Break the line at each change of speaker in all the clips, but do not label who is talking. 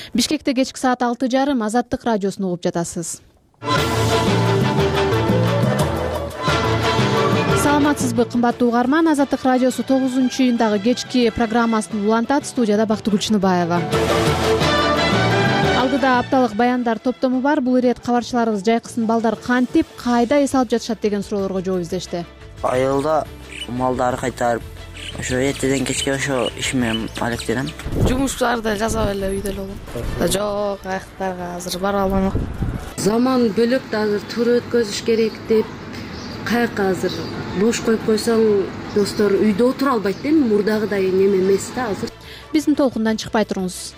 Бишкекте кечки саат 6:30 Азаттык радиосун угуп жатасыз. Саламатсызбы, кымбаттуу угарман. Азаттык радиосу 9-июндагы кечки программасын улантат. Студияда Бактыгүл Чыныбаева. Алдыда апталык баяндар топтому бар. Бул ирет кабарчыларыбыз жайкысын балдар кантип, кайда эс алып жатышат деген суроолорго жооп издешти.
Айылда малдарды кайтарып, ошо эртеден кечке ошо ишиме алектенем.
Жумуштарды жасап эле үйдө эле болом. Жок, аяктарга азыр бара алмам.
Заман бөлөк да азыр тур өткөзүш керек деп каяка азыр бош коюп койсоң достор үйдө отура албайт да, мурдагыдай неме эмес да азыр.
Биздин толкундан чыкпай туруңуз.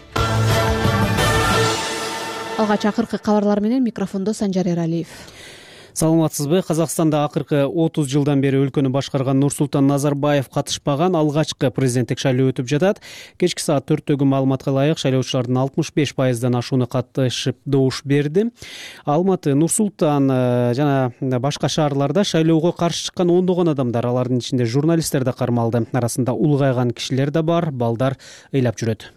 Алгач акыркы кабарлар менен микрофондо Санжар Эралиев.
Саламатсызбы. Казакстанда акыркы 30 жылдан бери өлкөнү башкарган Нурсултан Назарбаев катышпаган алгачкы президенттик шайлоо өтүп жатат. Кечки саат 4-төгү маалыматка ылайык шайлоочулардын 65%дан ашууну катышып добуш берди. Алматы, Нурсултан жана башка шаарларда шайлоого каршы чыккан ондогон адамдар, алардын ичинде журналисттер да кармалды. Арасында улгайган кишилер да бар, балдар ыйлап жүрөт.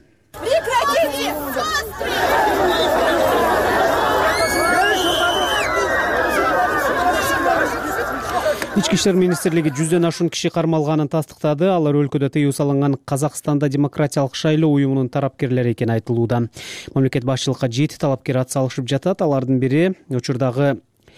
Ички иштер министрлиги 100дөн ашуун киши кармалганын тастыктады. Алар өлкөдө тыюу салынган Казакстанда демократиялык шайлоо уюмунун тарапкерлери экени айтылууда. Мамлекет башчылыкка 7 талапкер ат салышып жатат. Алардын бири учурдагы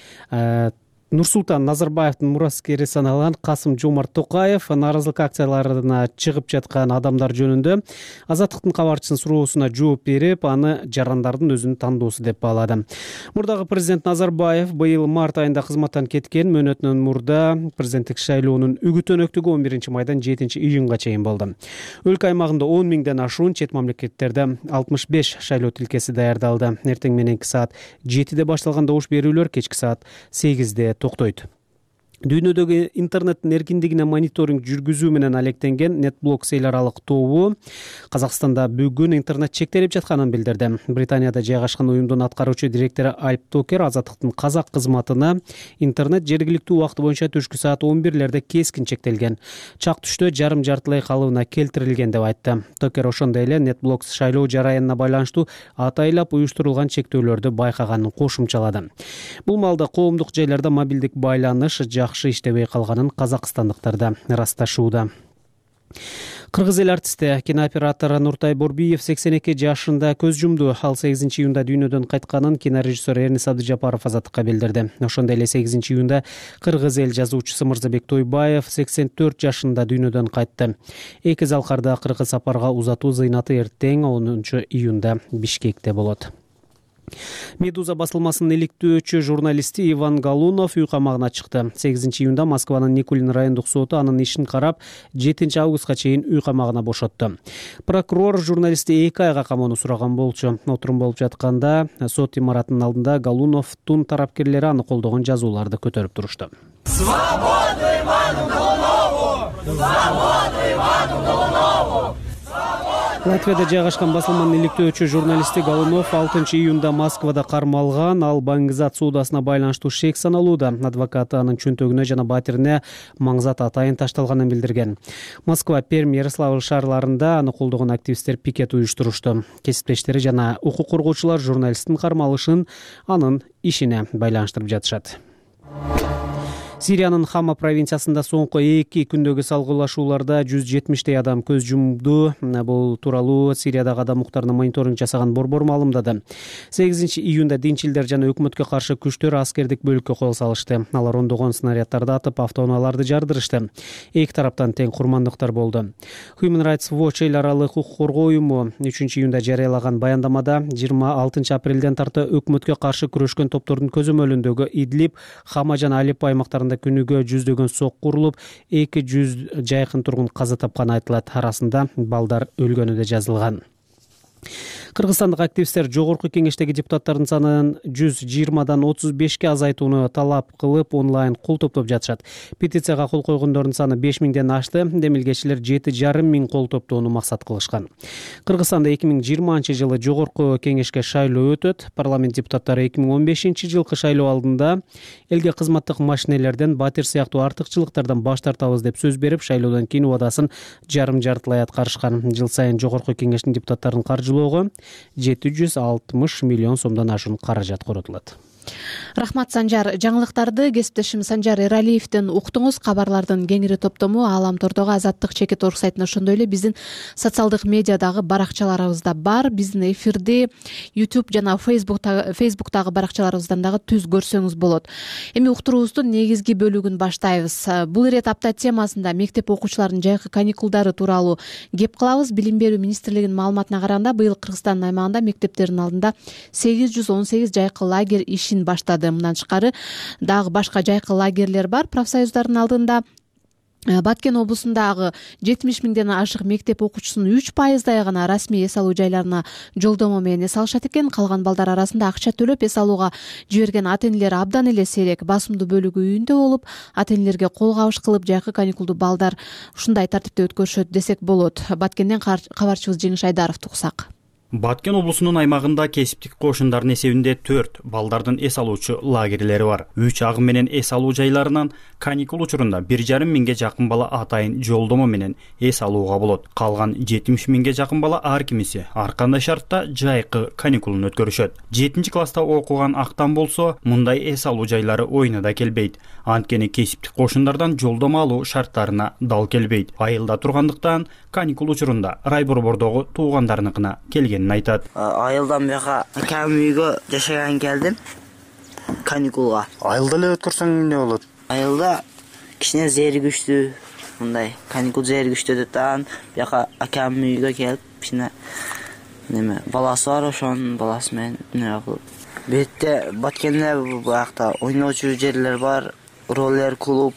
Нурсултан Назарбаевдин мураскери саналган Касым-Жомарт Токаев. Нааразылык акцияларына чыгып жаткан адамдар жөнүндө Азаттыктын кабарчысынын суроосуна жооп берип, аны жарандардын өзүнүн тандоосу деп баалады. Мурдагы президент Назарбаев быйыл март айында кызматтан кеткен. Мөөнөтүнөн мурда президенттик шайлоонун үгүт өнөктүгү 11 майдан 7 июнга чейин болду. Өлкө аймагында 10 миңден ашуун, чет мамлекеттерде 65 шайлоо тилкеси даярдалды. Эртең мененки саат 7-де башталган добуш берүүлөр кечки саат 8-де токтойт. Дүйнөдөгү интернеттин эркиндигине мониторинг жүргүзүү менен алектенген NetBlocks эл аралык тобу Казакстанда бүгүн интернет чектелип жатканын билдирди. Британияда жайгашкан уюмдун аткаруучу директору Альп Токер Азаттыктын казак кызматына интернет жергиликтүү убакыт боюнча түшкү саат 11-лерде кескин чектелген. Чак түштө жарым-жартылай калыбына келтирилген деп айтты. Токер ошондой эле NetBlocks шайлоо жараянына байланыштуу атайлап уюштурулган чектөөлөрдү байкаганын кошумчалады. Бул маалда коомдук жайларда мобилдик байланыш жакшы иштебей калганын казакстандыктар да ырасташууда. Кыргыз эл артисти, кинооператор Нуртай Борбиев 82 жашында көз жумду. Ал 8 июнда дүйнөдөн кайтканын кинорежиссер Эрнис Абдыжапаров Азаттыкка билдирди. Ошондой эле 8 июнда кыргыз эл жазуучусу Мырзабек Тойбаев 84 жашында дүйнөдөн кайтты. Эки залкарда акыркы сапарга узатуу зыйнаты эртең 10 июнда Бишкекте болот. Медуза басылмасынын иликтөөчү журналисти Иван Галунов үй камагына чыкты. 8 июнда Москванын Никулин райондук соту анын ишин карап 7 августка чейин үй камагына бошотту. Прокурор журналисти 2 айга камоону сураган болчу. Отурум болуп жатканда сот имаратынын алдында Галуновдун тарапкерлери аны колдогон жазууларды көтөрүп турушту. Свободу Ивану Галунову! Свободу Ивану Галунову! Латвияда жайгашкан басылманын иликтөөчү журналисти Галунов 6 июнда Москвада кармалган. Ал Баңгизат суудасына байланыштуу шек саналууда. Адвокаты анын чөнтөгүнө жана батирине маңзат атайын ташталганын билдирген. Москва, Пермь, Ярославль шаарларында аны колдогон активисттер пикет уюштурушту. Кесиптештери жана укук коргоочулар журналисттин кармалышын анын ишине байланыштырып жатышат. Сириянын Хама провинциясында соңку 2 күндөгү салгылашууларда 170 адам көз жумду. Бул тууралуу Сириядагы адам укуктарына мониторинг жасаган борбор маалымдады. 8 июнда динчилдер жана өкмөткө каршы күчтөр аскердик бөлүккө кол салышты. Алар ондогон снаряддарды атып, автоунааларды жардырышты. Эки тараптан тең курмандыктар болду. Human Rights Watch эл аралык укук коргоо уюму 3 июнда жарыялаган баяндамада 26 апрелден тарта өкмөткө каршы күрөшкөн топтордун көзөмөлүндөгү Идлиб, Хама жана Алеп аймактарында күнүгө жүздөгөн сок курулуп, 200 жайкын тургун каза тапканы айтылат. Арасында балдар өлгөнү да жазылган. Кыргызстандык активисттер жогорку кеңештеги депутаттардын санын 120дан 35ке азайтууну талап кылып, онлайн кол топтоп жатышат. Петицияга кол койгондордун саны 5000ден ашты. Демилгечилер 7,5 миң кол топтоону максат кылышкан. Кыргызстанда 2020-жылы жогорку кеңешке шайлоо өтөт. Парламент депутаттары 2015-жылкы шайлоо алдында элге кызматтык машинелерден, батир сыяктуу артыкчылыктардан баш тартабыз деп сөз берип, шайлоодон кийин убадасын жарым-жартылай аткарышкан. Жыл сайын жогорку кеңештин депутаттарын каржылоого 760 миллион сомдон ашуун каражат коротулат.
Рахмат, Санжар. Жаңылыктарды кесиптешим Санжар Эралиевден уктуңуз. Кабарлардын кеңири топтому Ааламтордогу Азаттык чекит орг сайтында, ошондой эле биздин социалдык медиадагы баракчаларыбызда бар. Биздин эфирди YouTube жана Facebooktагы баракчаларыбыздан дагы түз көрсөңүз болот. Эми уктуруубуздун негизги бөлүгүн баштайбыз. Бул ирет апта темасында мектеп окуучуларынын жайкы каникулдары тууралуу кеп кылабыз. Билим берүү министрлигинин маалыматына караганда, быйыл Кыргызстандын аймагында мектептердин алдында 818 жайкы лагерь ишин баштады. Мындан тышкары дагы башка жайкы лагерлер бар. Профсоюздардын алдында Баткен облусундагы 70 миңден ашык мектеп окуучусунун 3%дай гана расмий эс алуу жайларына жолдомо менен эс алышат экен. Калган балдар арасында акча төлөп эс алууга жиберген ата-энелер абдан эле сейрек. Басымдуу бөлүгү үйүндө болуп, ата-энелерге кол кабыш кылып, жайкы каникулду балдар ушундай тартипте өткөрүшөт десек болот. Баткенден кабарчыбыз Жеңиш Айдаровду уксак.
Баткен облусунун аймагында кесиптик кошундардын эсебинде 4 балдардын эс алуучу лагерлери бар. 3 агым менен эс алуу жайларынан каникул учурунда 1,5 миңге жакын бала атайын жолдомо менен эс алууга болот. Калган 70 миңге жакын бала ар кимиси ар кандай шартта жайкы каникулун өткөрүшөт. 7 класста окуган актан болсо, мындай эс алуу жайлары оюна да келбейт. Анткени кесиптик кошундардан жолдомо алуу шарттарына дал келбейт. Айылда тургандыктан каникул учурунда райборбордогу туугандарыныкына келгенин айтат.
Айылдан бияка акам үйгө жашаган келдим каникулга.
Айылда эле өткөрсөң эмне болот?
Айылда кичине зери күчтүү, мындай каникул зери күчтүү деп тан бияка акам үйгө келип, кичине неме баласы бар, ошонун баласы менен неме кылып. Бетте Баткенде буякта ойноочу жерлер бар, роллер клуб,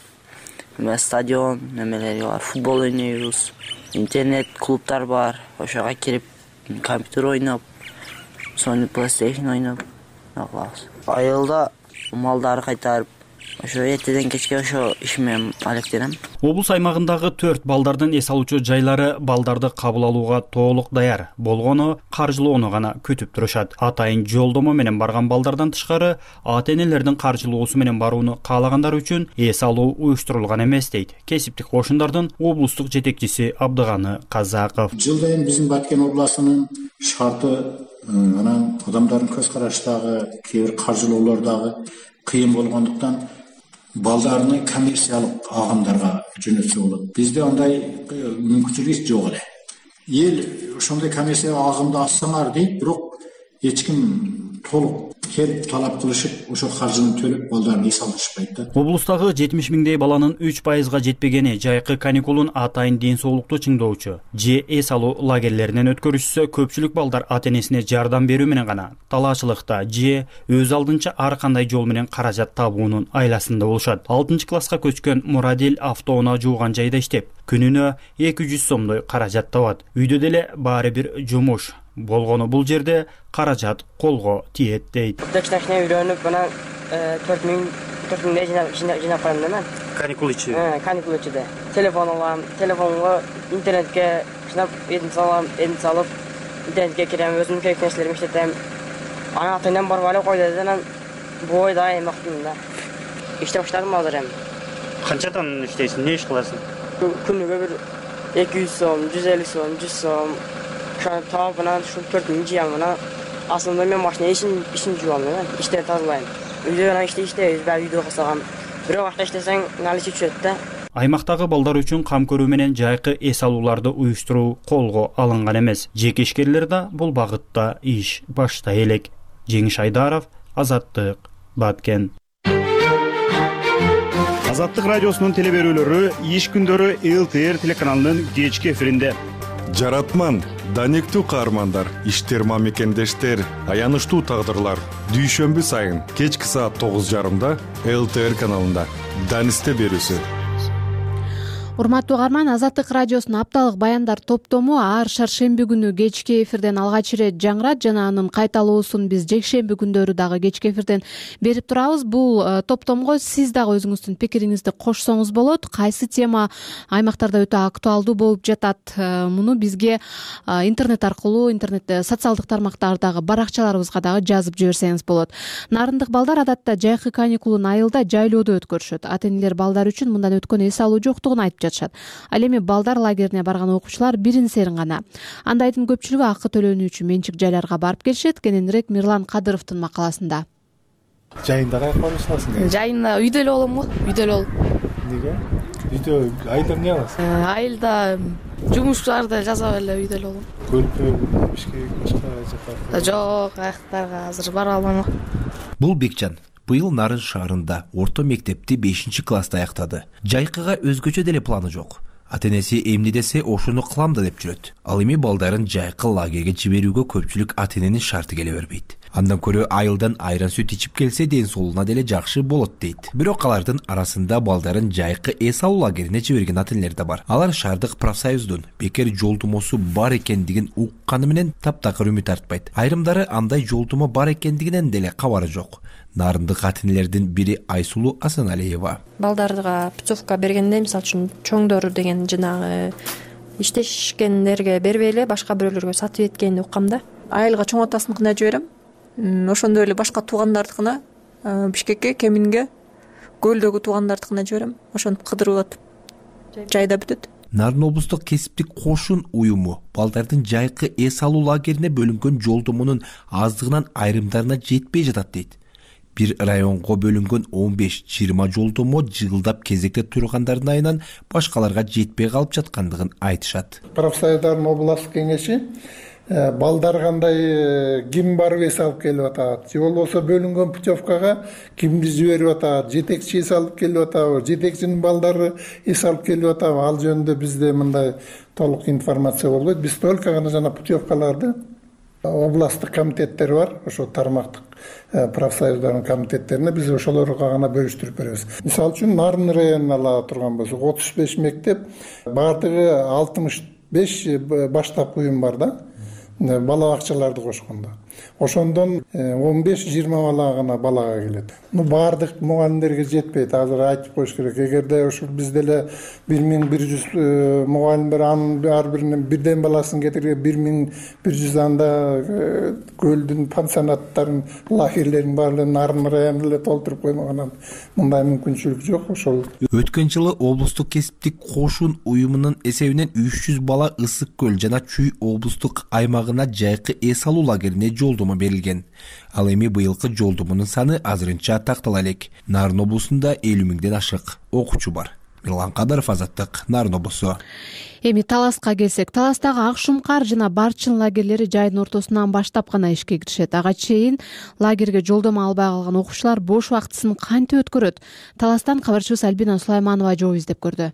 стадион немелери бар, футбол ойнойбуз, интернет клубтар бар, ошого кирип компьютер ойноп, Sony PlayStation ойноп калабыз. Айылда малдарды кайтарып, ошо эртеден кечке ошо иш менен алектенем.
Облус аймагындагы 4 балдардын эс алуучу жайлары балдарды кабыл алууга толук даяр болгону каржылоону гана күтүп турушат. Атайын жолдомо менен барган балдардан тышкары ата-энелердин каржылоосу менен барууну каалагандар үчүн эс алуу уюштурулган эмес дейт кесиптик кошундардын облустук жетекчиси Абдыганы Казаков.
Жыл сайын биздин Баткен областынын шарты анан адамдардын көз караштагы кээ бир каржылоолордагы кыйын болгондуктан балдарны коммерциялык агымдарга жөнөтсө болот. Бизде андай мүмкүнчүлүк жок эле. Эл ошондой коммерциялык агымды ачсаңар дейт, бирок эч ким толук келип талап кылышып, ошо каржыны төлөп балдарды эс алышпайт да.
Облустагы 70 миңдей баланын 3%га жетпегени жайкы каникулун атайын ден соолукту чыңдоочу же эс алуу лагерлеринен өткөрүшсө, көпчүлүк балдар ата-энесине жардам берүү менен гана талаачылыкта же өз алдынча ар кандай жол менен каражат табуунун айласында болушат. 6 класска көчкөн Мурадил автоунаа жууган жайда иштеп, күнүнө 200 сомдой каражат табат. Үйдө деле баары бир жумуш болгону бул жерде каражат колго тиет дейт.
Кичине үйрөнүп, мына 4 миң жинап коем да мен.
Каникул ичи.
Каникул ичиде. Телефон алам, телефонго интернетке жинап, эдин салып, интернетке кирем, өзүмдүн керек нерселерими иштетем. Ана ата-энем барып эле койду деден, бу ойда эмактын да. Иштеп баштадым азыр эми.
Канчадан иштейсиң, эмне иш кыласың?
Күнүгө бир 200 сом, 150 сом, 100 сом. Ошо таап анан ушу 4 миң жыям анан. Асында мен машина ишин жуам да, иштеп тазалайм. Үйдө анан иштейбиз, баары үйдө калсаган. Бирок акча иштесең, наличи түшөт да.
Аймактагы балдар үчүн кам көрүү менен жайкы эс алууларды уюштуруу колго алынган эмес. Жекешкерлер да бул багытта иш баштай элек. Жеңиш Айдаров, Азаттык, Баткен.
Азаттык радиосунун телеберүүлөрү иш күндөрү ЛТР телеканалынын кечки эфиринде.
Жаратман, данектүү каармандар, иштер мамекендештер, аянычтуу тагдырлар. Дүйшөмбү сайын кечки саат 9:30 ЛТР каналында. Данисте берүүсү.
Урматтуу угарман, Азаттык радиосунун апталык баяндар топтому ар шаршемби күнү кечки эфирден алгач ирет жаңырат жана анын кайталоосун биз жекшемби күндөрү дагы кечки эфирден берип турабыз. Бул топтомго сиз дагы өзүңүздүн пикириңизди кошсоңуз болот. Кайсы тема аймактарда өтө актуалдуу болуп жатат? Муну бизге интернет аркылуу, интернетте социалдык тармактардагы баракчаларыбызга дагы жазып жиберсеңиз болот. Нарындык балдар адатта жайкы каникулун айылда жайлоодо өткөрүшөт. Ата-энелер балдар үчүн мындан өткөн эс алуу жоктугун айтып жатышат. Ал эми балдар лагерине барган окуучулар бирин серин гана. Андайдын көпчүлүгү акы төлөнүүчү менчик жайларга барып келишет. Кененирээк Мирлан Кадыровдун макаласында.
Жайында каяка барасың?
Жайында үйдө эле болом го, үйдө эле болом.
Эмнеге? Үйдө айда эмне кыласың?
Айылда жумуштарды жасап эле үйдө эле болом.
Көлкө, Бишкек, башка жактарга?
Жок, аяктарга азыр бара албайм.
Бул Бекжан быйыл Нарын шаарында орто мектепти 5-класста аяктады. Жайкыга өзгөчө деле планы жок. Ата-энеси эмне десе ошону кылам да деп жүрөт. Ал эми балдарын жайкы лагерге жиберүүгө көпчүлүк ата-эненин шарты келе бербейт. Андан көрө айылдан айран сүт ичип келсе ден соолугуна деле жакшы болот дейт. Бирок алардын арасында балдарын жайкы эс алуу лагерине жиберген ата-энелер да бар. Алар шаардык профсоюздун бекер жолдомосу бар экендигин укканы менен таптакыр үмүт артпайт. Айрымдары андай жолдомо бар экендигинен деле кабары жок. Нарындык ата-энелердин бири Айсулуу Асаналиева.
Балдарга путевка бергенде, мисалы үчүн чоңдору деген жанагы иштешкендерге бербей эле башка бирөөлөргө сатып эткенди уккам да.
Айылга чоң атасыныкына жиберем. Ошондой эле башка туугандардыкына, Бишкекке, Кеминге, Көлдөгү туугандардыкына жиберем. Ошентип кыдырып атып жайда бүтөт.
Нарын облустук кесиптик кошун уюму балдардын жайкы эс алуу лагерине бөлүнгөн жолдомонун аздыгынан айрымдарына жетпей жатат дейт. Бир районго бөлүнгөн 15-20 жолдомо жыгылдап кезекте тургандардын айынан башкаларга жетпей калып жаткандыгын айтышат.
Профсоюздардын областтык кеңеши балдар кандай ким барып эс алып келип атат, же болбосо бөлүнгөн путевкага кимди жиберип атат, жетекчи эс алып келип атабы, жетекчинин балдары эс алып келип атабы, ал жөнүндө бизде мындай толук информация болбойт. Биз только гана жана путевкаларды областтык комитеттер бар, ошо тармактык профсоюздардын комитеттерине биз ошолорго гана бөлүштүрүп беребиз. Мисалы үчүн Нарын районун ала турган болсок, 35 мектеп, бардыгы 65 баштапкы уюм бар да, бала бакчаларды кошкондо. Ошондон 15-20 бала гана балага келет. Бардык мугалимдерге жетпейт. Азыр айтып коюш керек. Эгерде ушул бизде эле 1100 мугалим бар, анын ар биринин бирден баласын кетирген 1100 анда көлдүн пансионаттарын, лагерлерин баарын Нарын районунда эле толтуруп коймогонун мындай мүмкүнчүлүк жок. Ошол
өткөн жылы облустук кесиптик кошун уюмунун эсебинен 300 бала Ысык көл жана Чүй облустук аймагына жайкы эс алуу лагерине жолдомо берилген. Ал эми быйылкы жолдомонун саны азырынча тактала элек. Нарын облусунда 50 миңден ашык окуучу бар. Мирлан Кадыров, Азаттык, Нарын облусу.
Эми Таласка келсек, Таластагы Ак Шумкар жана Барчын лагерлери жайдын ортосунан баштап гана ишке киришет. Ага чейин лагерге жолдомо албай калган окуучулар бош убактысын кантип өткөрөт? Таластан кабарчыбыз Альбина Сулайманова жооп издеп көрдү.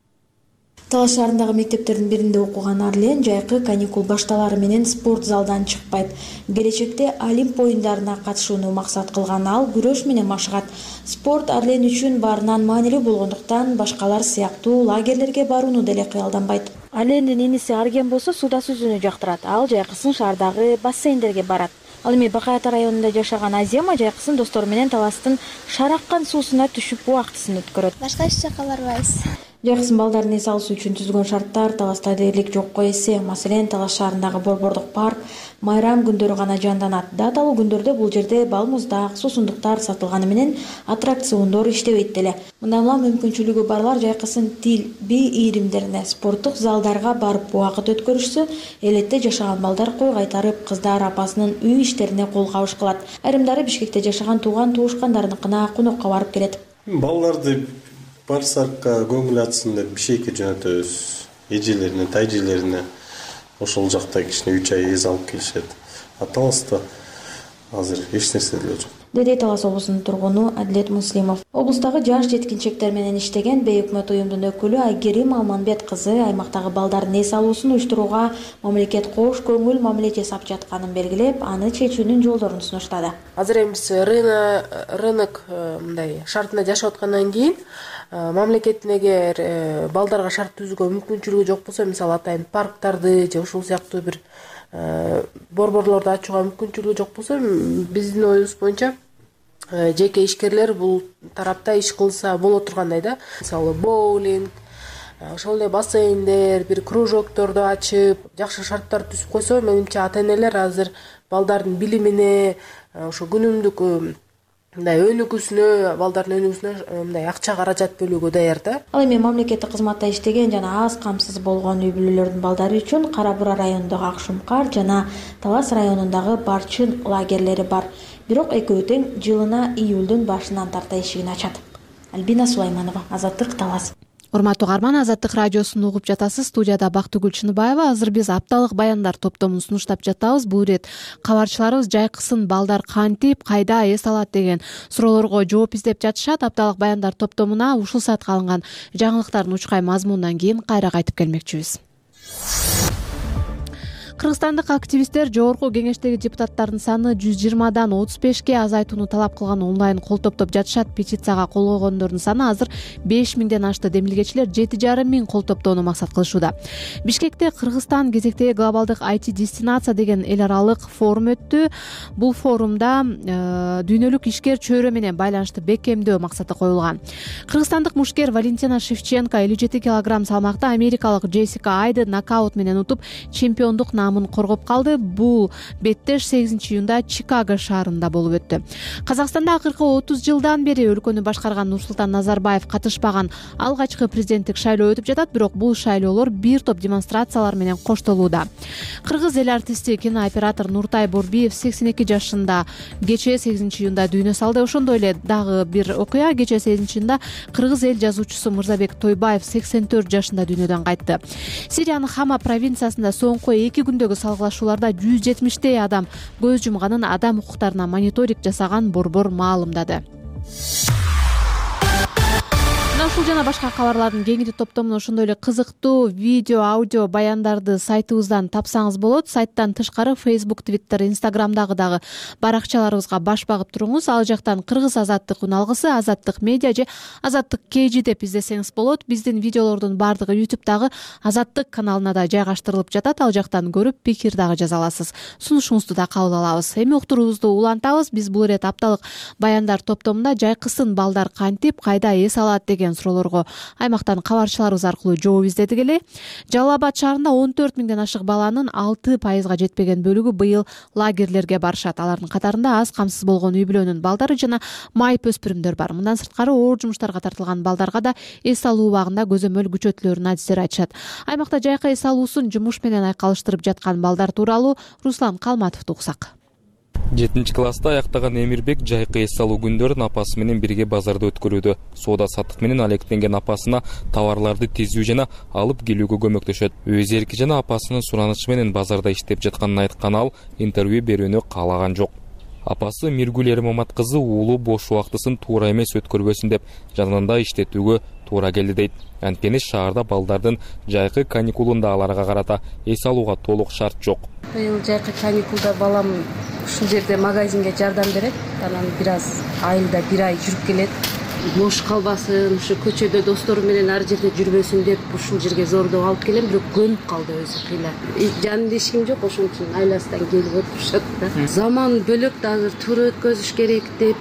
Талас шаарындагы мектептердин биринде окуган Арлен жайкы каникул башталары менен спорт залдан чыкпайт. Келечекте Олимп оюндарына катышууну максат кылган ал күрөш менен машыгат. Спорт Арлен үчүн баарынан маанилүү болгондуктан башкалар сыяктуу лагерлерге барууну деле кыялданбайт. Арлендин иниси Арген болсо суда сүзүүнү жактырат. Ал жайкысын шаардагы бассейндерге барат. Ал эми Бакаята районунда жашаган Азема жайкысын достору менен Таластын шараккан суусуна түшүп убактысын өткөрөт.
Башка эч жака барбайбыз.
Жайкысын балдарын эс алуу үчүн түзүлгөн шарттар Таласта дээрлик жокко эсе. Маселен, Талас шаарындагы Борбордук парк майрам күндөрү гана жанданат. Даталуу күндөрдө бул жерде бал муздак, суусундуктар сатылганы менен аттракциондор иштебейт деле. Мындан улам мүмкүнчүлүгү барлар жайкысын тил, би ийримдерине, спорттук залдарга барып убакыт өткөрүшсө, элетте жашаган балдар кой кайтарып, кыздар апасынын үй иштерине кол кабыш кылат. Айрымдары Бишкекте жашаган тууган-туушкандарыныкына конокко барып келет.
Балдарды барсакка көңүл ачсын деп Бишкекке жөнөтөбүз. Эжелерине, тайжелерине ошол жакта кичине 3 ай эс алып келишет. Таласта азыр эч нерсе деле жок.
Деди Талас облусунун тургуну Адилет Муслимов. Облустагы жаш жеткинчектер менен иштеген бейөкмөт уюмдун өкүлү Айгерим Алманбет кызы аймактагы балдардын эс алуусун уюштурууга мамлекет кош көңүл мамиле жасап жатканын белгилеп, аны чечүүнүн жолдорун сунуштады.
Азыр эми биз рынок мындай шартында жашап аткандан кийин мамлекеттин эгер балдарга шарт түзүүгө мүмкүнчүлүгү жок болсо, мисалы атайын парктарды же ушул сыяктуу бир борборлорду ачууга мүмкүнчүлүгү жок болсо, биздин оюбуз боюнча жеке ишкерлер бул тарапта иш кылса боло тургандай да. Мисалы боулинг, ошол эле бассейндер, бир кружокторду ачып, жакшы шарттар түзүп койсо, менимче ата-энелер азыр балдардын билимине, ошо күнүмдүк мындай өнүгүүсүнө, балдардын өнүгүүсүнө мындай акча каражат бөлүүгө даяр да.
Ал эми мамлекеттик кызматта иштеген жана аз камсыз болгон үй бүлөлөрдүн балдары үчүн Кара Бура районундагы Акшумкар жана Талас районундагы Барчын лагерлери бар. Бирок экөө тең жылына июлдун башынан тарта эшигин ачат. Альбина Сулайманова, Азаттык, Талас.
Урматтуу угарман, Азаттык радиосун угуп жатасыз. Студияда Бактыгүл Чыныбаева. Азыр биз апталык баяндар топтомун сунуштап жатабыз. Бул ирет кабарчыларыбыз жайкысын балдар кантип, кайда эс алат деген суроолорго жооп издеп жатышат. Апталык баяндар топтомуна ушул саатка алынган жаңылыктардын учкай мазмунунан кийин кайра кайтып келмекчибиз. Кыргызстандык активисттер жогорку кеңештеги депутаттардын саны 120дан 35ке азайтууну талап кылган онлайн кол топтоп жатышат. Петицияга кол койгондордун саны азыр 5000ден ашты. Демилгечилер 7,5 миң кол топтоону максат кылышууда. Бишкекте Кыргызстан кезектеги глобалдык IT дестинация деген эл аралык форум өттү. Бул форумда дүйнөлүк ишкер чөйрө менен байланышты бекемдөө максаты коюлган. Кыргызстандык мушкер Валентина Шевченко 57 кг салмакта америкалык Джессика Айды нокаут менен утуп чемпиондук намын коргоп калды. Бул беттеш 8-июнда Чикаго шаарында болуп өттү. Казакстанда акыркы 30 жылдан бери өлкөнү башкарган Нурсултан Назарбаев катышпаган алгачкы президенттик шайлоо өтүп жатат, бирок бул шайлоолор бир топ демонстрациялар менен коштолууда. Кыргыз эл артисти, кинооператор Нуртай Борбиев 82 жашында кечээ 8-июнда дүйнө салды. Ошондой эле дагы бир окуя, кечээ 8-июнда кыргыз эл жазуучусу Мырзабек Тойбаев 84 жашында дүйнөдөн кайтты. Сириянын Хама провинциясында соңку 2 күндөгү салгылашууларда 170 адам көз жумганын адам укуктарына мониторинг жасаган борбор маалымдады. Ушул жана башка кабарлардын кеңири топтомун ошондой эле кызыктуу видео, аудио баяндарды сайтыбыздан тапсаңыз болот. Сайттан тышкары Facebook, Twitter, Instagramдагы дагы баракчаларыбызга баш багып туруңуз. Ал жактан Кыргыз Азаттык уналгысы, Азаттык медиа же Азаттык KG деп издесеңиз болот. Биздин видеолордун бардыгы YouTube'дагы Азаттык каналына да жайгаштырылып жатат. Ал жактан көрүп пикир дагы жаза аласыз. Сунушуңузду да кабыл алабыз. Эми уктуруубузду улантабыз. Биз бул ирет апталык баяндар топтомунда жайкысын балдар кантип, кайда эс алат деген суроолорго аймактан кабарчыларыбыз аркылуу жооп издедик эле. Жалал Абад шаарында 14 миңден ашык баланын 6% жетпеген бөлүгү быйыл лагерлерге барышат. Алардын катарында аз камсыз болгон үй бүлөнүн балдары жана майып өспүрүмдөр бар. Мындан сырткары оор жумуштарга тартылган балдарга да эс алуу убагында көзөмөл күчөтүлөрүн адистер айтышат. Аймакта жайкы эс алуусун жумуш менен айкалыштырып жаткан балдар тууралуу Руслан Калматовду уксак.
7-класста аяктаган Эмирбек жайкы эс алуу күндөрүн апасы менен бирге базарда өткөрүүдө. Соода саттык менен алектенген апасына товарларды тизүү жана алып келүүгө көмөктөшөт. Өз эрки жана апасынын суранычы менен базарда иштеп жатканын айткан ал интервью берүүнү каалаган жок. Апасы Миргүл Эрмамат кызы уулу бош убактысын туура эмес өткөрбөсүн деп жанында иштетүүгө туура келди дейт. Анткени шаарда балдардын жайкы каникулунда аларга карата эс алууга толук шарт жок.
Быйыл жайкы каникулда балам ушул жерде магазинге жардам берет. Анан бир аз айылда бир ай жүрүп келет. Бош калбасын, ушу көчөдө достору менен ар жерде жүрбөсүн деп ушул жерге зордоп алып келем, бирок көнүп калды өзү кыйла. Жанында эч ким жок, ошон үчүн айласынан келип отурушат да. Заман бөлөк да, азыр туура өткөзүш керек деп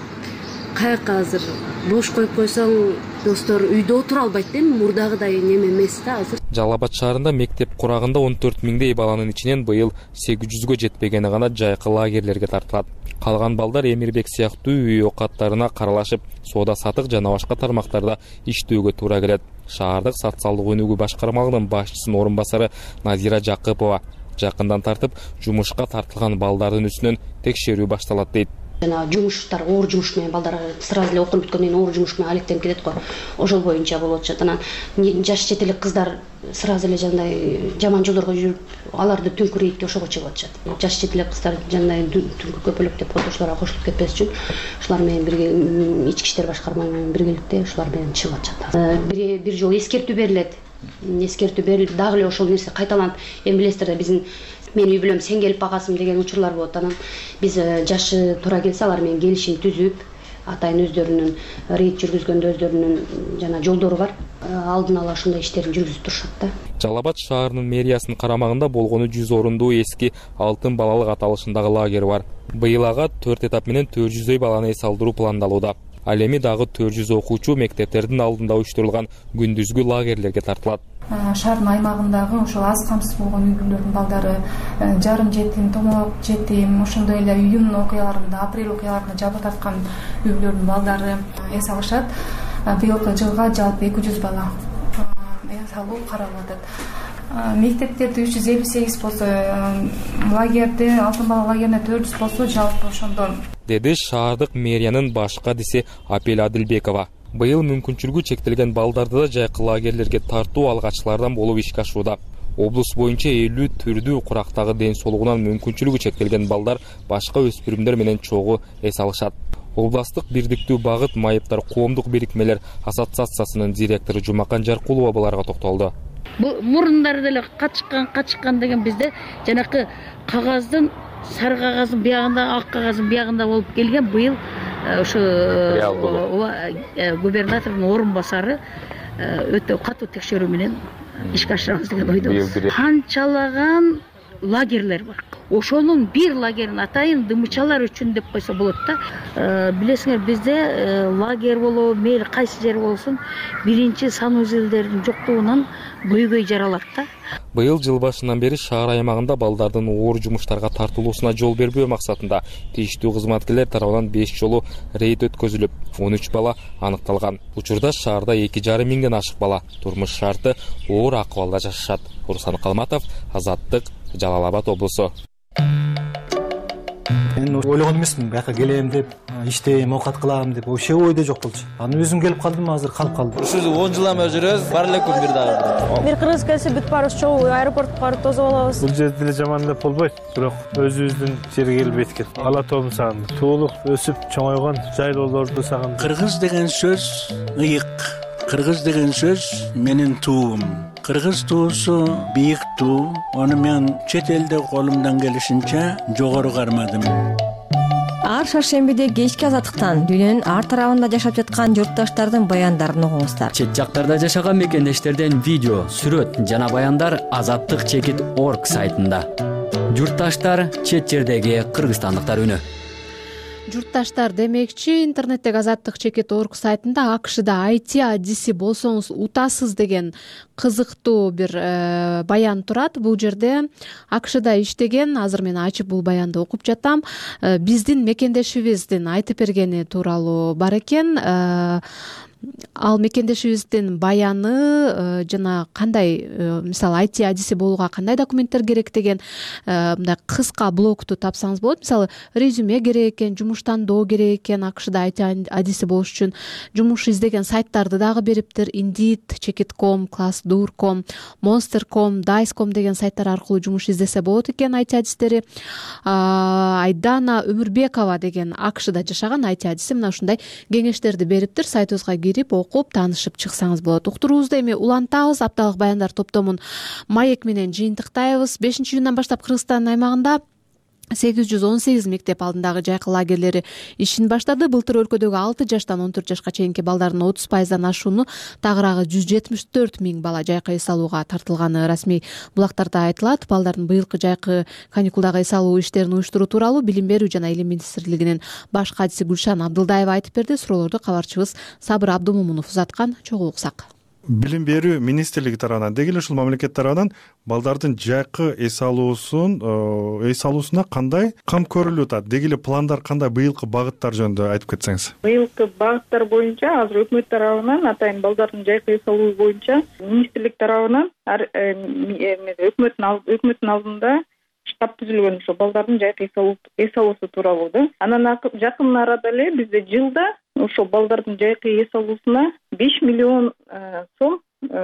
каяка азыр бош коюп койсоң достор үйдө отура албайт да, мурдагыдай неме эмес да азыр. Жалал Абад шаарында мектеп курагында 14 миңдей баланын ичинен быйыл 800гө жетпегени гана жайкы лагерлерге тартылат. Калган балдар Эмирбек сыяктуу үй окаттарына каралашып, соода сатык жана башка тармактарда иштөөгө туура келет. Шаардык социалдык өнүгүү башкармалыгынын башчысынын орун басары Назира Жакыпова жакындан тартып жумушка тартылган балдардын үстүнөн текшерүү башталат дейт.
Жана жумуштар, оор жумуш менен балдар сразу эле окуп бүткөндөн кийин оор жумуш менен алектенип келет го. Ошол боюнча болуп атышат. Анан жаш чет элек кыздар сразу эле жандай жаман жолдорго жүрүп, аларды түнкүрөйт ошого чыгып атышат. Жаш чет элек кыздар жандай түнкү көпөлөк деп коет, ошолорго кошулуп кетпес үчүн ушулар менен бирге ички иштер башкарма менен биргеликте ушулар менен чыгып атышат. Бир жолу эскертүү берилет. Эскертүү берилип, дагы эле ошол нерсе кайталанып, эми билесиздер да биздин мен үй бүлөм сен келип багасың деген учурлар болот. Анан биз жашы туура келсе алар менен келишим түзүп, атайын өздөрүнүн рейд жүргүзгөндө өздөрүнүн жана жолдору бар. Алдын ала ушундай иштерин жүргүзүп турушат да.
Жалал Абад шаарынын мэриясынын карамагында болгону 100 орундуу эски алтын балалык аталышындагы лагерь бар. Быйыл ага 4 этап менен 400 баланы эс алдыруу пландалууда. Ал эми дагы 400 окуучу мектептердин алдында уюштурулган күндүзгү лагерлерге тартылат.
Шаардын аймагындагы ошол аз камсыз болгон үй бүлөлөрдүн балдары, жарым жетим, томок жетим, ошондой эле июнь окуяларында, апрель окуяларында жабык тарткан үй бүлөлөрдүн балдары эс алышат. Быйылкы жылга жалпы 200 бала эс алуу каралып атат. Мектептерде 358 болсо, лагерде, алтын бала лагерине 400 болсо, жалпы ошондо,
деди шаардык мэриянын баш кадиси Апел Адилбекова. Быйыл мүмкүнчүлүгү чектелген балдарды да жайкы лагерлерге тартуу алгачкылардан болуп ишке ашууда. Облус боюнча 50 түрдүү курактагы ден соолугунан мүмкүнчүлүгү чектелген балдар башка өспүрүмдөр менен чогуу эс алышат. Областык бирдиктүү багыт майыптар коомдук бирикмелер ассоциациясынын директору Жумакан Жаркулова буларга токтолду.
Бул мурундар деле качкан деген бизде жанакы кагаздын, сары кагаздын биягында, ак кагаздын биягында болуп келген. Быйыл ошо губернатордун орун басары өтө катуу текшерүү менен ишке ашырабыз деген ойдобуз. Канчалаган лагерлер бар. Ошонун бир лагерин атайын дымычалар үчүн деп койсо болот да. Билесиңер, бизде лагерь болобу, мейли кайсы жер болсун, биринчи санузелдердин жоктугунан көйгөй жаралат да.
Быйыл жыл башынан бери шаар аймагында балдардын оор жумуштарга тартылуусуна жол бербөө максатында тийиштүү кызматкерлер тарабынан 5 жолу рейд өткөзүлүп, 13 бала аныкталган. Учурда шаарда 2,5 миңден ашык бала турмуш шарты оор акыбалда жашашат. Руслан Калматов, Азаттык, Жалал Абад облусу.
Мен ойлогон эмесмин, бияка келем деп, иштейм, оокат кылам деп, вообще ойдо жок болчу. Аны өзүм келип калдым, азыр калып калдым.
Ушул 10 жыл эме жүрөбүз, бар эле күн бир дагы.
Бир кыргыз келсе бүт баарыбыз чогуу аэропортко барып тосуп алабыз.
Бул жерде деле жаман деп болбойт, бирок өзүбүздүн жерге келбейт экен. Ала тоом сагындым. Туулук өсүп чоңойгон жайлоолорду сагындым.
Кыргыз деген сөз ыйык. Кыргыз деген сөз менин туум. Кыргыз туусу бийик туу. Аны мен чет элде колумдан келишинче жогору кармадым.
Ар шаршембиде кечки азаттыктан дүйнөнүн ар тарабында жашап жаткан журтташтардын баяндарын угуңуздар.
Чет жактарда жашаган мекендештерден видео, сүрөт жана баяндар azattikchekit.org сайтында. Журтташтар, чет жердеги кыргызстандыктар үнү.
Журтташтар демекчи, интернеттеги azattikchekit.org сайтында АКШда IT адиси болсоңуз утасыз деген кызыктуу бир баян турат. Бул жерде АКШда иштеген, азыр мен ачып бул баянды окуп жатам. Биздин мекендешибиздин айтып бергени тууралуу бар экен. Ал мекендешибиздин баяны жана кандай, мисалы IT адиси болууга кандай документтер керек деген мындай кыска блокту тапсаңыз болот. Мисалы резюме керек экен, жумуш тандоо керек экен, АКШда IT адиси болуш үчүн жумуш издеген сайттарды дагы бериптир. Indeed, Checkit.com, Glassdoor.com, Monster.com, Dice.com деген сайттар аркылуу жумуш издесе болот экен IT адистери. Айдана Өмүрбекова деген АКШда жашаган IT адиси мына ушундай кеңештерди бериптир. Сайтыбызга окуп, таанышып чыксаңыз болот. Уктуруубузду эми улантабыз. Апталык баяндар топтомун маек менен жыйынтыктайбыз. 5-июндан баштап Кыргызстандын аймагында 818 мектеп алдындагы жайкы лагерлери ишин баштады. Былтыр өлкөдөгү 6 жаштан 14 жашка чейинки балдардын 30%дан ашууну, тагыраагы 174 миң бала жайкы эс алууга тартылганы расмий булактарда айтылат. Балдардын быйылкы жайкы каникулдагы эс алуу иштерин уюштуруу тууралуу Билим берүү жана Илим министрлигинин баш кадиси Гүлшан Абдылдаева айтып берди. Суроолорду кабарчыбыз Сабыр Абдумомунов узаткан. Чогуу уксак.
Билим берүү министрлиги тарабынан деги эле ушул мамлекет тарабынан балдардын жайкы эс алуусуна кандай кам көрүлүп атат? Деги эле пландар кандай, быйылкы багыттар жөнүндө айтып кетсеңиз.
Быйылкы багыттар боюнча азыр өкмөт тарабынан атайын балдардын жайкы эс алуу боюнча министрлик тарабынан өкмөттүн алдында штаб түзүлгөн, ошо балдардын жайкы эс алуусу тууралуу да. Анан жакын арада эле бизде жылда ошо балдардын жайкы эс алуусуна 5 миллион сом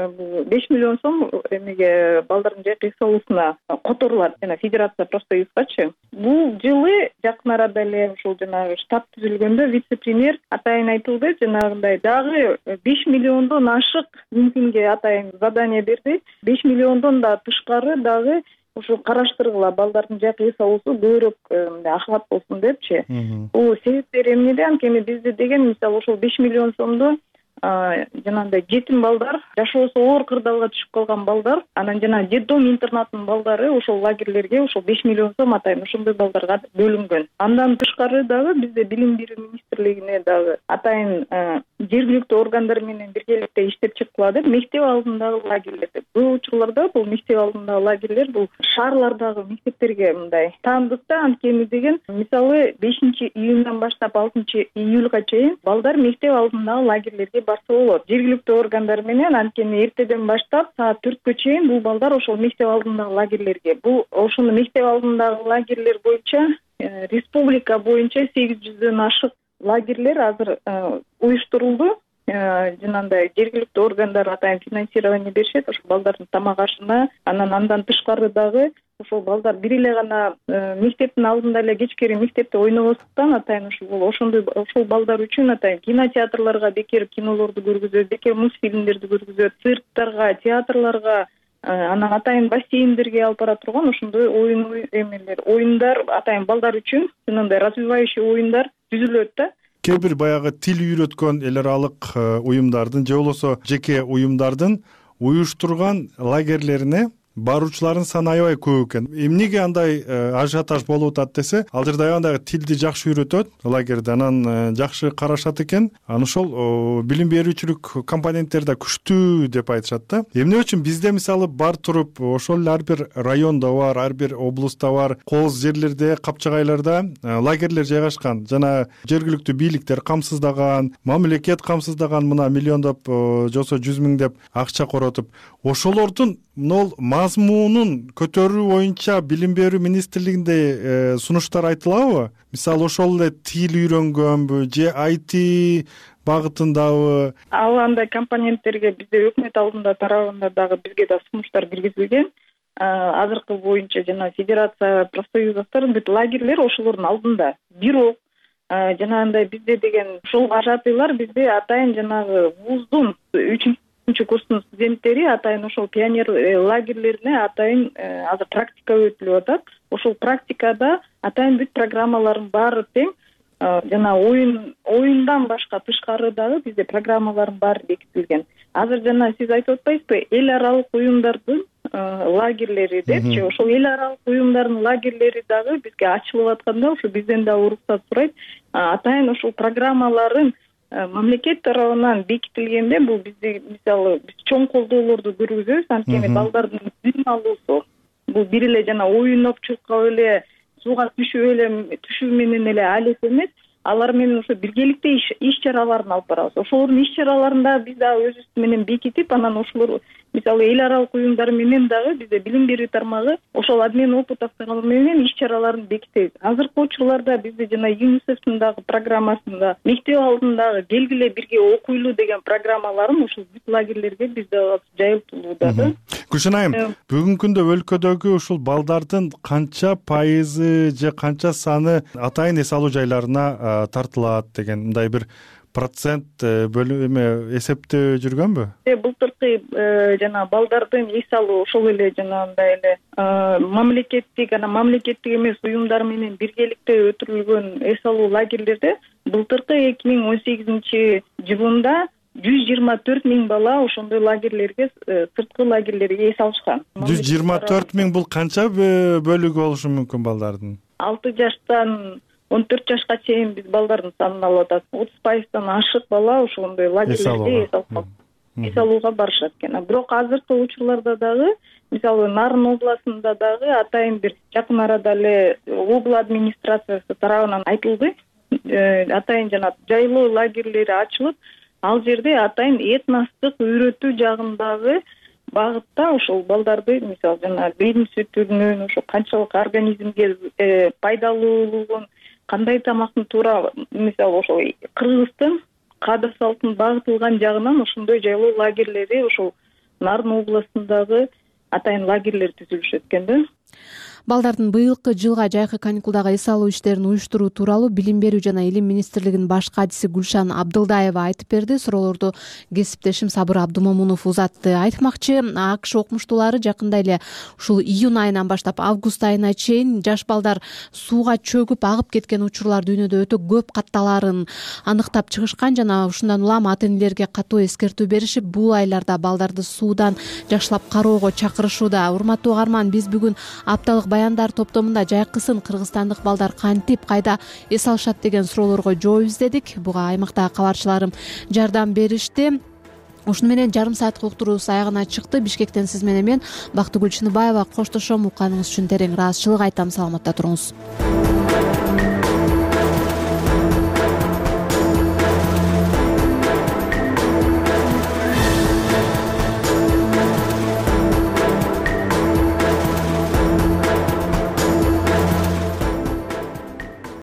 эмеге балдардын жайкы эс алуусуна которулат жана федерация профсоюзгачы. Бул жылы жакын арада эле ушул жанагы штаб түзүлгөндө вице-премьер атайын айтылды, жанагындай дагы 5 миллиондон ашык МИНФИНге атайын задание берди. 5 миллиондон да тышкары дагы ушул караштыргыла, балдардын жайкы эс алуусу көбүрөөк акыбат болсун депчи. Бул себептери эмнеде? Анткени бизде деген мисалы ошол 5 миллион сомду жанагындай жетим балдар, жашоосу оор кырдаалга түшүп калган балдар, анан жана детдом интернаттын балдары ошол лагерлерге ошол 5 миллион сом атайын ошондой балдарга бөлүнгөн. Андан тышкары дагы бизде Билим берүү министрлигине дагы атайын жергиликтүү органдар менен биргеликте иштеп чыккыла деп мектеп алдындагы лагерлерде. Көп учурларда бул мектеп алдындагы лагерлер бул шаарлардагы мектептерге мындай таандык да, анткени деген мисалы 5-июндан баштап 6-июлга чейин балдар мектеп алдындагы лагерлерге барса болот. Жергиликтүү органдар менен анткени эртеден баштап саат 4кө чейин бул балдар ошол мектеп алдындагы лагерлерге. Бул ошону мектеп алдындагы лагерлер боюнча республика боюнча 800дөн ашык лагерлер азыр уюштурулду. Жанагындай жергиликтүү органдар атайын финансирование беришет ошол балдардын тамак ашына, андан тышкары дагы ошол балдар бир эле гана мектептин алдында эле кечкери мектепте ойнобостуктан атайын ошол балдар үчүн атайын кинотеатрларга бекер кинолорду көргүзөт, бекер мультфильмдерди көргүзөт, цирктарга, театрларга, анан атайын бассейндерге алып бара турган ошондой оюндар атайын балдар үчүн жанагындай развивающий оюндар түзүлөт да.
Кээ бир баягы тил үйрөткөн эл аралык уюмдардын же болбосо жеке уюмдардын уюштурган лагерлерине баруучулардын саны аябай көп экен. Эмнеге андай ажиотаж болуп атат десе, ал жерде аябай тилди жакшы үйрөтөт лагерде, анан жакшы карашат экен. Анан ошол билим берүүчүлүк компоненттери да күчтүү деп айтышат да. Эмне үчүн бизде мисалы бар туруп, ошол ар бир райондо бар, ар бир облустта бар, кооз жерлерде, капчагайларда лагерлер жайгашкан. Жана жергиликтүү бийликтер камсыздаган, мамлекет камсыздаган, мына миллиондоп же болбосо 100 миң деп акча коротуп, ошолордун могул мазмунун көтөрүү боюнча билим берүү министрлигинде сунуштар айтылабы? Мисалы ошол эле тил үйрөнгөнбү же IT багытындабы?
Ал андай компоненттерге бизде өкмөт алдында тарабында дагы бизге да сунуштар киргизилген. Азыркы боюнча жана федерация профсоюздар бүт лагерлер ошолордун алдында. Бирок жанагындай бизде деген ушул вожатыйлар бизде атайын жанагы вуздун 3-курстун студенттери атайын ошол пионер лагерлерине атайын азыр практика өтүлүп атат. Ошол практикада атайын бүт программалардын баары тең. Жана оюндан башка тышкары дагы бизде программалардын баары бекитилген. Азыр жана сиз айтып атпайсызбы, эл аралык уюмдардын лагерлери депчи, ошол эл аралык уюмдардын лагерлери дагы бизге ачылып атканда ошо бизден дагы уруксат сурайт. Атайын ошол программаларын мамлекет тарабынан бекитилгенде бул бизде мисалы биз чоң колдоолорду көргүзөбүз, анткени балдардын билим алуусу бул бир эле жана оюнуп чуркап эле сууга түшүү менен эле алек эмес, алар менен ошо биргеликте иш чараларын алып барабыз. Ошолордун иш чараларында биз дагы өзүбүз менен бекитип, анан ошолор мисалы эл аралык уюмдар менен дагы бизде билим берүү тармагы ошол обмен опыт автономия менен иш чараларын бекитебиз. Азыркы учурларда бизде жана ЮНИСЕФтин дагы программасында мектеп алдындагы келгиле бирге окуйлу деген программаларын ошол бүт лагерлерге бизде жайылтылууда да.
Гүлшен айым, бүгүнкү күндө өлкөдөгү ушул балдардын канча пайызы же канча саны атайын эс алуу жайларына тартылат деген мындай бир процент бөлүмү эсептөө жүргөнбү?
Былтыркы жана балдардын эс алуу ошол эле жанагындай эле мамлекеттик эмес уюмдар менен биргеликте өтүрүлгөн эс алуу лагерлерде былтыркы 2018-жылында 124 миң бала ошондой лагерлерге, сырткы лагерлерге эс алышкан.
124 миң бул канча бөлүгү болушу мүмкүн балдардын? 6
жаштан 14 жашка чейин биз балдардын санын алып атат. 30% ашык бала ошондой лагерлерге эс алууга барышат экен. Бирок азыркы учурларда дагы, мисалы Нарын областында дагы атайын бир жакын арада эле обл администрациясы тарабынан айтылды. Атайын жана жайлоо лагерлери ачылып, ал жерде атайын этностук үйрөтүү жагындагы багытта ошол балдарды мисалы жана бейим сүтүнүн ошо канчалык организмге пайдалуулугун, кандай тамактын туура мисалы ошол Кыргыздын каада салтын багытылган жагынан ошондой жайлоо лагерлери ошол Нарын областындагы атайын лагерлер түзүлүшөт экен да.
балдардын быйылкы жылга жайкы каникулдагы эс алуу иштерин уюштуруу тууралуу Билим берүү жана Илим министрлигинин баш кадиси Гүлшан Абдылдаева айтып берди. Суроолорду кесиптешим Сабыр Абдумомунов узатты. Айтмакчы, АКШ окумуштуулары жакында эле ушул июнь айынан баштап август айына чейин жаш балдар сууга чөгүп агып кеткен учурлар дүйнөдө өтө көп катталаарын аныктап чыгышкан жана ушундан улам ата энелерге катуу эскертүү беришип, бул айларда балдарды суудан жакшылап кароого чакырышууда. Урматтуу угарман, биз бүгүн апталык баяндар топтомунда жайкысын кыргызстандык балдар кантип, кайда эс алышат деген суроолорго жооп издедик. Буга аймактагы кабарчыларым жардам беришти. Ушуну менен жарым сааттык уктуруубуз аягына чыкты. Бишкектен сиз менен мен Бактыгүл Чыныбаева коштошом. Укканыңыз үчүн терең ыраазычылык айтам. Саламатта туруңуз.